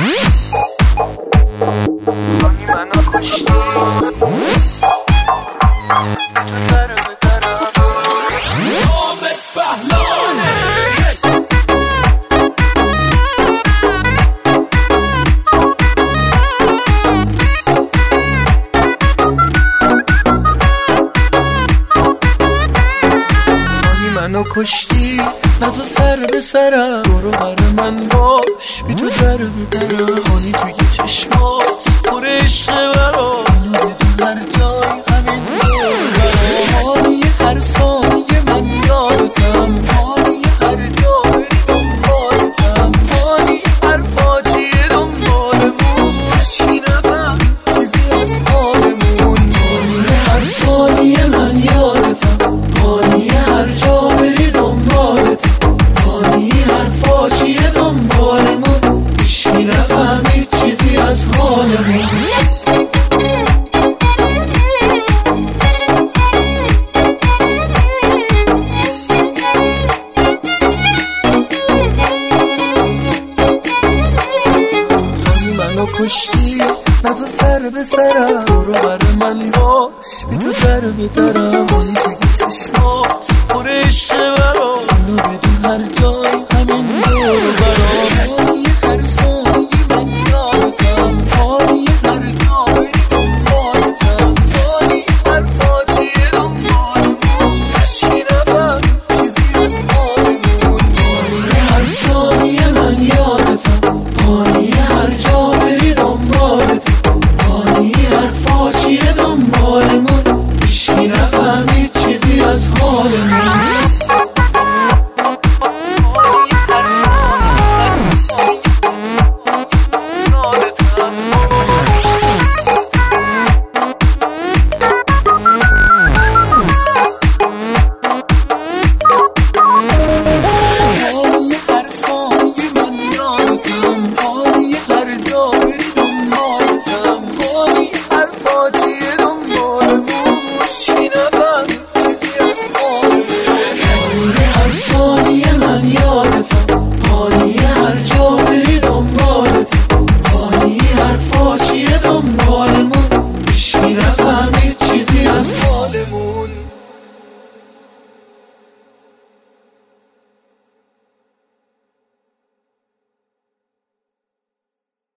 هانی منو کشتی تو در بدرم آمد بهلانه منو کشتی نه تو سر به سرم برو بر من باش بی تو در ببرم هانی توی چشمات پر عشق برام اینو بدون هر جای همین دارم هانی هر ثانیه من یادتم هانی هر جا بری دنبالتم هانی هر فاجیه دنبالمون هیچی نفهم چیزی از حالمون هانی هر ثانیه من یادتم هانی هر جا بری دنبالتم هانی هر فاجیه دنبالمون هیچی نفهمید چیزی از حالمون کشتی نه تو سر به سرم برو بر من باش بی تو در بدرم هانی توی چشمات پر عشق